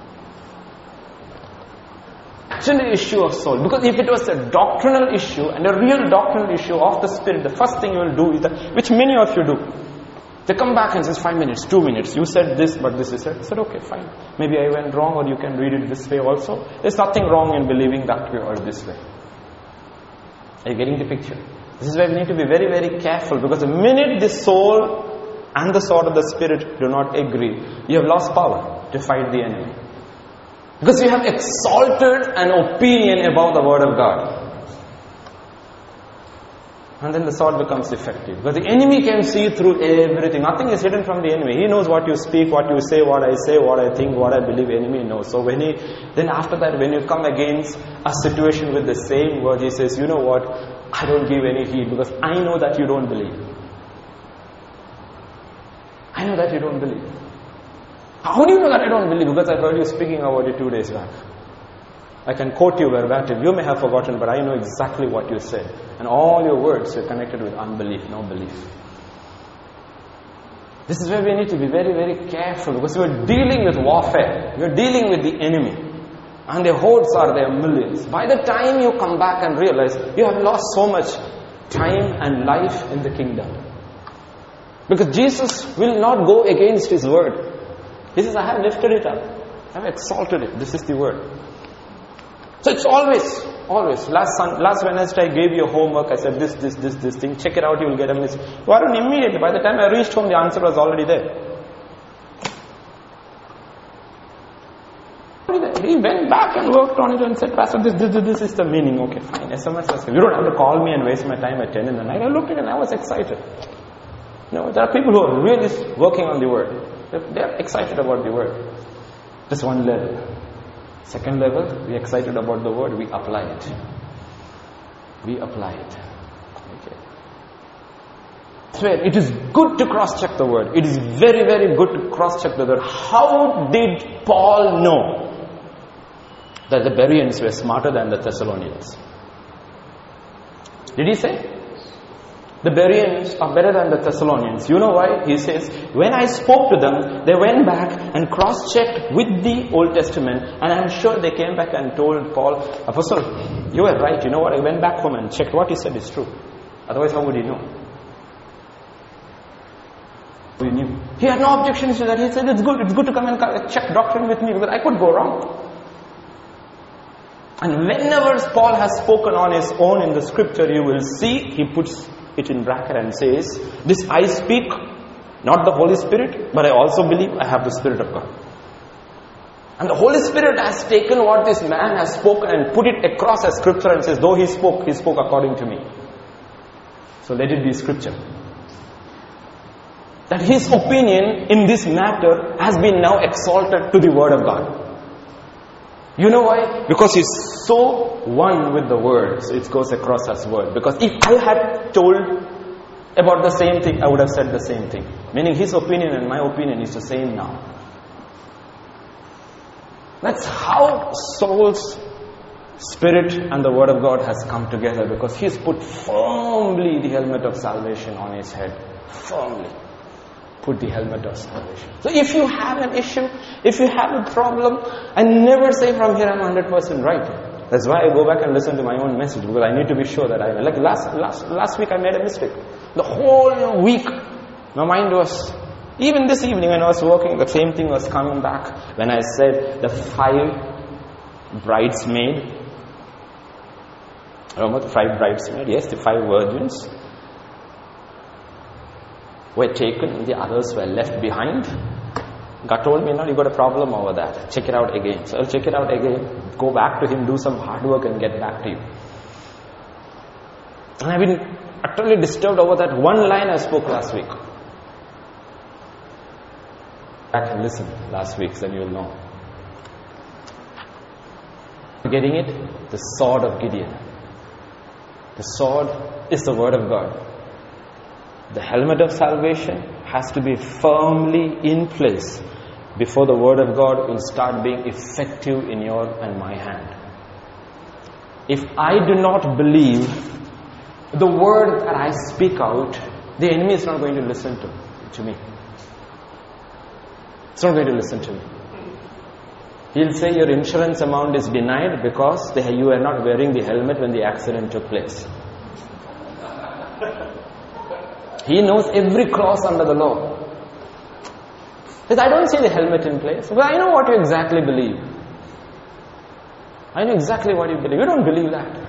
Actually an issue of soul. Because if it was a doctrinal issue and a real doctrinal issue of the spirit, the first thing you will do is that, which many of you do. They come back and says, five minutes, two minutes. You said this, but this is said. I said, okay, fine. Maybe I went wrong, or you can read it this way also. There's nothing wrong in believing that way or this way. Are you getting the picture? This is why we need to be very, very careful, because the minute the soul and the sword of the spirit do not agree, you have lost power to fight the enemy. Because you have exalted an opinion about the word of God. And then the sword becomes effective. Because the enemy can see through everything. Nothing is hidden from the enemy. He knows what you speak, what you say, what I say, what I think, what I believe. Enemy knows. So when he, then after that, when you come against a situation with the same word, he says, you know what? I don't give any heed because I know that you don't believe. I know that you don't believe. How do you know that I don't believe? Because I heard you speaking about it two days back. I can quote you verbatim. You may have forgotten, but I know exactly what you said. And all your words are connected with unbelief, no belief. This is where we need to be very, very careful, because we're dealing with warfare. We're dealing with the enemy. And their hordes are there, millions. By the time you come back and realize, you have lost so much time and life in the kingdom. Because Jesus will not go against his word. He says, I have lifted it up. I have exalted it. This is the word. So it's always, always. Last sun, last Wednesday I gave you homework. I said this, this, this, this thing. Check it out, you will get a miss. Why don't immediately? By the time I reached home, the answer was already there. He went back and worked on it and said, Pastor, this, this, this is the meaning. Okay, fine. S M S, you don't have to call me and waste my time at ten in the night. I looked at it and I was excited. You know, there are people who are really working on the word. They are excited about the word. That's one level. Second level, we are excited about the word, we apply it. We apply it. Okay. So it is good to cross-check the word. It is very, very good to cross-check the word. How did Paul know that the Bereans were smarter than the Thessalonians? Did he say? The Bereans are better than the Thessalonians. You know why? He says, when I spoke to them, they went back and cross-checked with the Old Testament, and I'm sure they came back and told Paul, Apostle, you were right. You know what? I went back home and checked what he said is true. Otherwise, how would he know? He knew. He had no objections to that. He said, it's good. It's good to come and check doctrine with me because I could go wrong. And whenever Paul has spoken on his own in the scripture, you will see he puts it in bracket and says, this I speak, not the Holy Spirit, but I also believe I have the Spirit of God. And the Holy Spirit has taken what this man has spoken and put it across as scripture and says, though he spoke, he spoke according to me. So let it be scripture. That his opinion in this matter has been now exalted to the word of God. You know why? Because he's so one with the word, so it goes across as word. Because if I had told about the same thing, I would have said the same thing. Meaning his opinion and my opinion is the same now. That's how soul's spirit and the word of God has come together, because he's put firmly the helmet of salvation on his head. Firmly. put the helmet of salvation. So if you have an issue, if you have a problem, I never say from here I'm one hundred percent right. That's why I go back and listen to my own message, because I need to be sure that I, like last, last, last week I made a mistake. The whole week, my mind was, even this evening when I was working, the same thing was coming back when I said the five bridesmaids. Remember the five bridesmaids? Yes, the five virgins were taken and the others were left behind. God told me, no, you got a problem over that. Check it out again. So I'll check it out again. Go back to Him, do some hard work and get back to you. And I've been utterly disturbed over that one line I spoke last week. Back and listen last week, then you'll know. Getting it? The sword of Gideon. The sword is the word of God. The helmet of salvation has to be firmly in place before the word of God will start being effective in your and my hand. If I do not believe the word that I speak out, the enemy is not going to listen to, to me. It's not going to listen to me. He'll say your insurance amount is denied because they, you are not wearing the helmet when the accident took place. He knows every clause under the law. Because I don't see the helmet in place. But I know what you exactly believe. I know exactly what you believe. You don't believe that.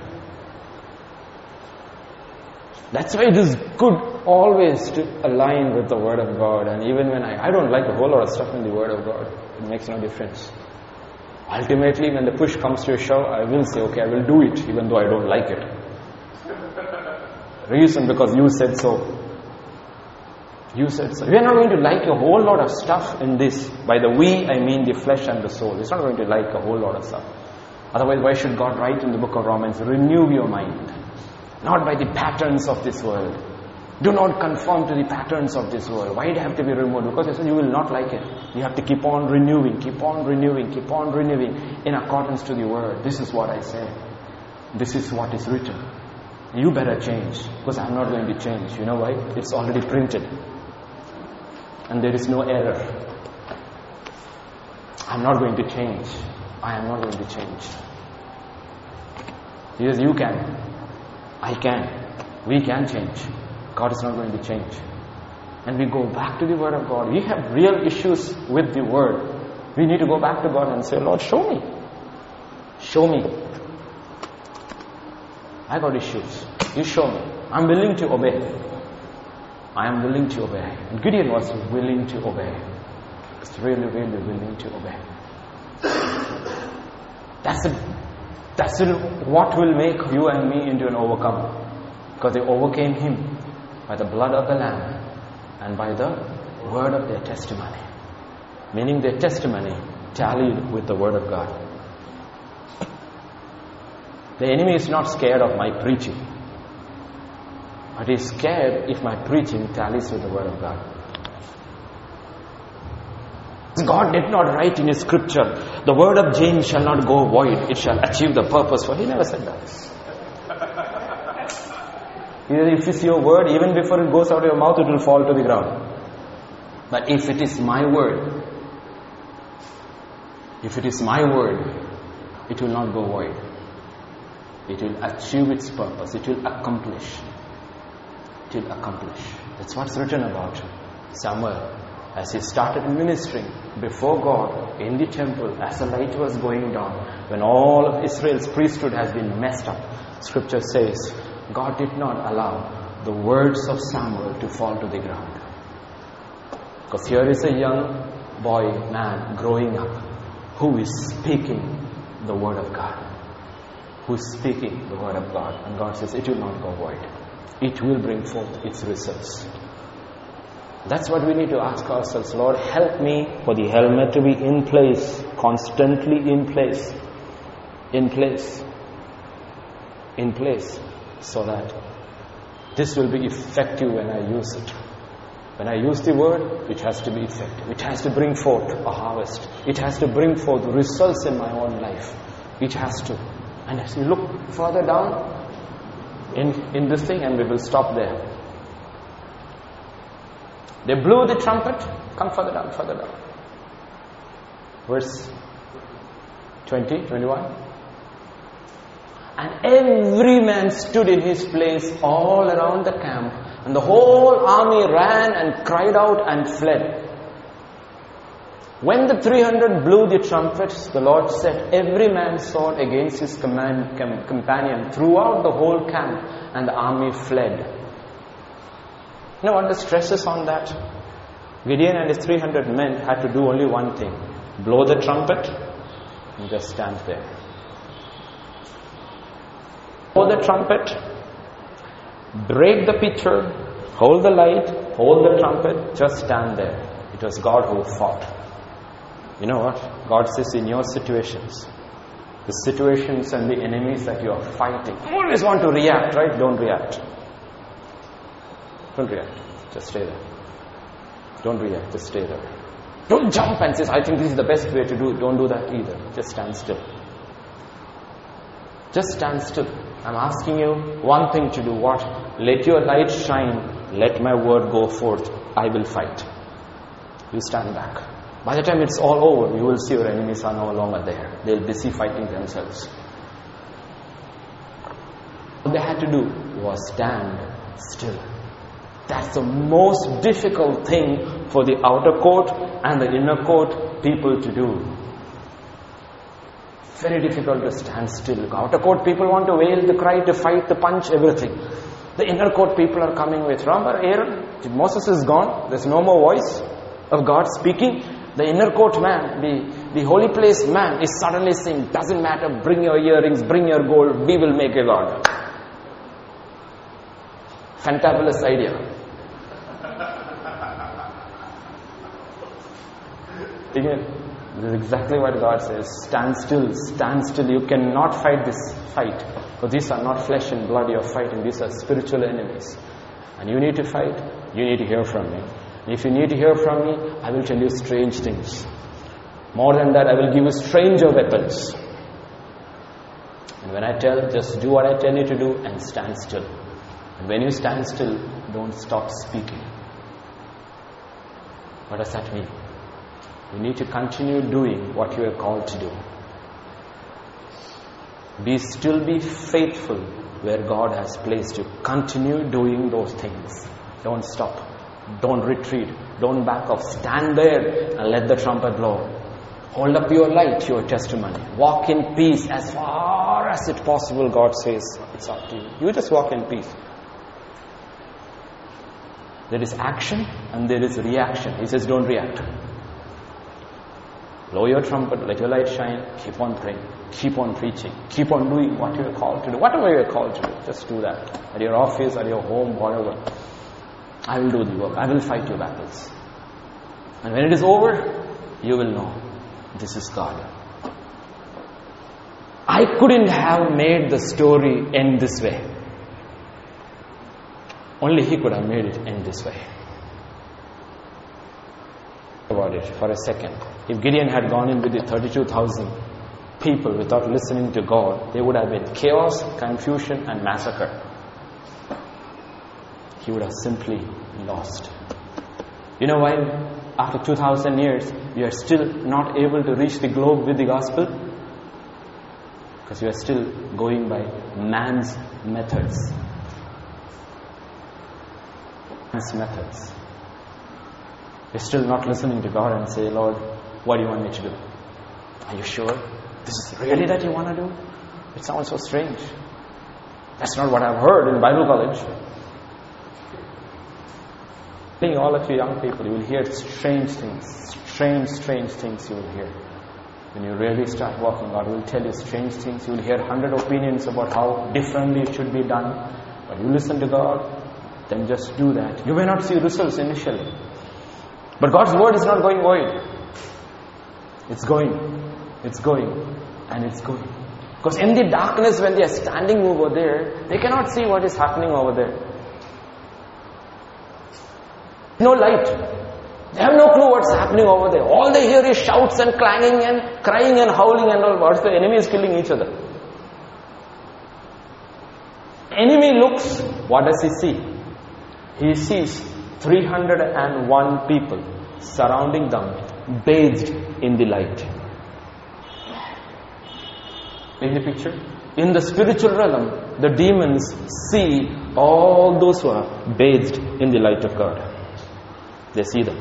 That's why it is good always to align with the Word of God. And even when I, I don't like a whole lot of stuff in the Word of God, it makes no difference. Ultimately, when the push comes to a shove, I will say, okay, I will do it, even though I don't like it. Reason, because you said so. You said so. We are not going to like a whole lot of stuff in this. By the we, I mean the flesh and the soul. It's not going to like a whole lot of stuff. Otherwise, why should God write in the book of Romans, renew your mind? Not by the patterns of this world. Do not conform to the patterns of this world. Why do you have to be removed? Because you will not like it. You have to keep on renewing, keep on renewing, keep on renewing in accordance to the word. This is what I say. This is what is written. You better change, because I'm not going to change. You know why? It's already printed. And there is no error. I'm not going to change. I am not going to change. Yes, you can. I can. We can change. God is not going to change. And we go back to the Word of God. We have real issues with the Word. We need to go back to God and say, Lord, show me. Show me. I got issues. You show me. I'm willing to obey. I am willing to obey. And Gideon was willing to obey. He's really, really willing to obey. That's it. That's it. What will make you and me into an overcomer. Because they overcame him by the blood of the Lamb and by the word of their testimony. Meaning their testimony tallied with the word of God. The enemy is not scared of my preaching. But he is scared if my preaching tallies with the word of God. God did not write in his scripture, the word of James shall not go void, it shall achieve the purpose for. He never said that. If it's your word, even before it goes out of your mouth, it will fall to the ground. But if it is my word, if it is my word, it will not go void. It will achieve its purpose. It will accomplish. It will accomplish. That's what's written about Samuel. As he started ministering before God in the temple, as the light was going down, when all of Israel's priesthood has been messed up, Scripture says, God did not allow the words of Samuel to fall to the ground. Because here is a young boy, man, growing up, who is speaking the word of God. Who is speaking the word of God. And God says, it will not go void. It will bring forth its results. That's what we need to ask ourselves. Lord, help me for the helmet to be in place, constantly in place, in place, in place, so that this will be effective when I use it. When I use the word, it has to be effective. It has to bring forth a harvest. It has to bring forth results in my own life. It has to. And as you look further down in, in this thing, and we will stop there. They blew the trumpet. Come further down, further down. Verse twenty, twenty-one. And every man stood in his place all around the camp, and the whole army ran and cried out and fled. When the three hundred blew the trumpets, the Lord set every man's sword against his command, com, companion throughout the whole camp, and the army fled. You know what the stress is on that? Gideon and his three hundred men had to do only one thing. Blow the trumpet and just stand there. Blow the trumpet, break the pitcher, hold the light, hold the trumpet, just stand there. It was God who fought. You know what? God says in your situations, the situations and the enemies that you are fighting, you always want to react, right? Don't react. Don't react. Just stay there. Don't react. Just stay there. Don't jump and say, I think this is the best way to do it. Don't do that either. Just stand still. Just stand still. I'm asking you one thing to do. What? Let your light shine. Let my word go forth. I will fight. You stand back. By the time it's all over, you will see your enemies are no longer there. They're busy fighting themselves. What they had to do was stand still. That's the most difficult thing for the outer court and the inner court people to do. Very difficult to stand still. Outer court people want to wail, to cry, to fight, to punch, everything. The inner court people are coming with. Remember Aaron? Moses is gone. There's no more voice of God speaking. The inner court man, the, the holy place man is suddenly saying, doesn't matter, bring your earrings, bring your gold, we will make a God. Fantabulous idea. Again, this is exactly what God says. Stand still, stand still. You cannot fight this fight. Because these are not flesh and blood you're fighting. These are spiritual enemies. And you need to fight, you need to hear from me. And if you need to hear from me, I will tell you strange things. More than that, I will give you stranger weapons. And when I tell, just do what I tell you to do and stand still. And when you stand still, don't stop speaking. What does that mean? You need to continue doing what you are called to do. Be still, be faithful where God has placed you. Continue doing those things. Don't stop. Don't retreat. Don't back off. Stand there and let the trumpet blow. Hold up your light, your testimony. Walk in peace as far as it possible, God says. It's up to you. You just walk in peace. There is action and there is reaction. He says don't react. Blow your trumpet, let your light shine, keep on praying, keep on preaching, keep on doing what you are called to do. Whatever you are called to do, just do that. At your office, at your home, whatever. I will do the work. I will fight your battles. And when it is over, you will know this is God. I couldn't have made the story end this way. Only He could have made it end this way. About it for a second. If Gideon had gone in with the thirty-two thousand people without listening to God, there would have been chaos, confusion and massacre. He would have simply lost. You know why after two thousand years we are still not able to reach the globe with the gospel? Because we are still going by man's methods. Man's methods. We're still not listening to God and say, Lord, what do you want me to do? Are you sure? This is really that you want to do? It sounds so strange. That's not what I've heard in Bible college. I think all of you young people, you will hear strange things. Strange, strange things you will hear. When you really start walking, God will tell you strange things. You will hear a hundred opinions about how differently it should be done. But you listen to God, then just do that. You may not see results initially. But God's word is not going void. It's going. It's going. And it's going. Because in the darkness, when they are standing over there, they cannot see what is happening over there. No light. They have no clue what's happening over there. All they hear is shouts and clanging and crying and howling and all. What's the enemy is killing each other. Enemy looks, what does he see? He sees three hundred one people surrounding them, bathed in the light. In the picture? In the spiritual realm, the demons see all those who are bathed in the light of God. They see them.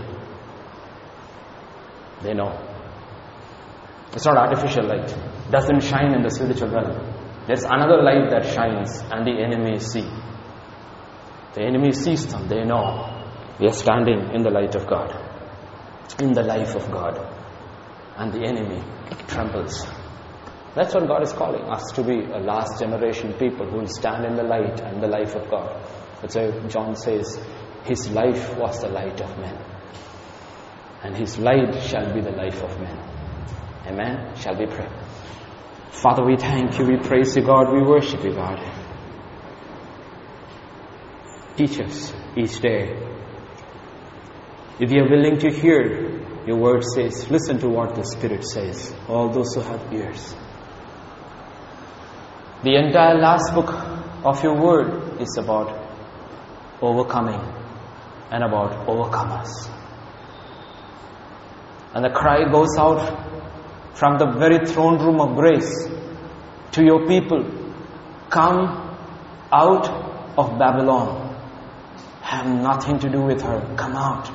They know. It's not artificial light. It doesn't shine in the spiritual realm. There's another light that shines and the enemy see. The enemy sees them. They know. We are standing in the light of God. In the life of God. And the enemy trembles. That's what God is calling us to be, a last generation people who will stand in the light and the life of God. That's why John says, His life was the light of men. And His light shall be the life of men. Amen? Shall we pray? Father, we thank you, we praise you, God, we worship you, God. Teach us each day. If you are willing to hear, your word says, listen to what the Spirit says. All those who have ears. The entire last book of your word is about overcoming and about overcomers. And the cry goes out from the very throne room of grace to your people. Come out of Babylon. Have nothing to do with her. Come out.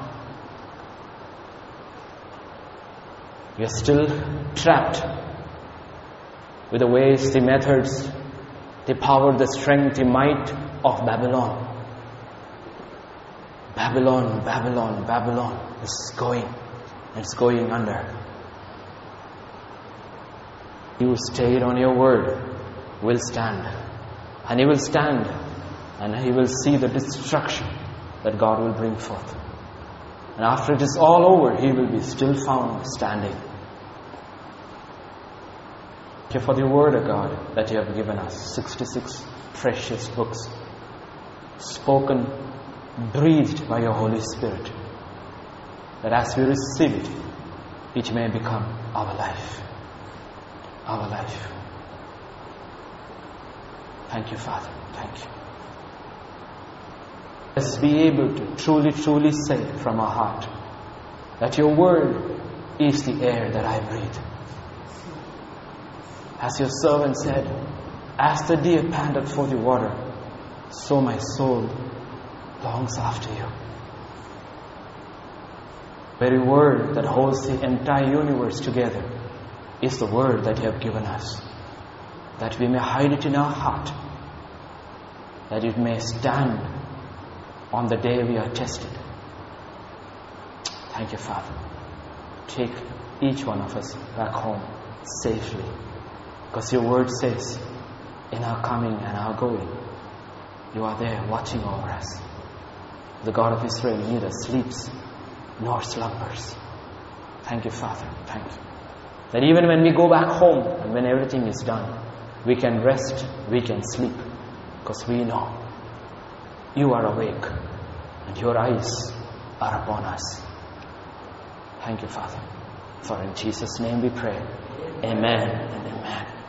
You are still trapped with the ways, the methods, the power, the strength, the might of Babylon. Babylon, Babylon, Babylon is going. It's going under. You stayed on your word, will stand. And he will stand. And he will see the destruction that God will bring forth. And after it is all over, he will be still found standing. Thank you for the word of God that you have given us. sixty-six precious books. Spoken, breathed by your Holy Spirit. That as we receive it, it may become our life. Our life. Thank you, Father. Thank you. Let's be able to truly, truly say from our heart that your word is the air that I breathe. As your servant said, as the deer panteth for the water, so my soul longs after you. The very word that holds the entire universe together is the word that you have given us, that we may hide it in our heart, that it may stand on the day we are tested. Thank you, Father. Take each one of us back home safely, because your word says, in our coming and our going, you are there watching over us. The God of Israel neither sleeps nor slumbers. Thank you, Father. Thank you. That even when we go back home and when everything is done, we can rest, we can sleep, because we know you are awake and your eyes are upon us. Thank you, Father. For in Jesus' name we pray. Amen and amen.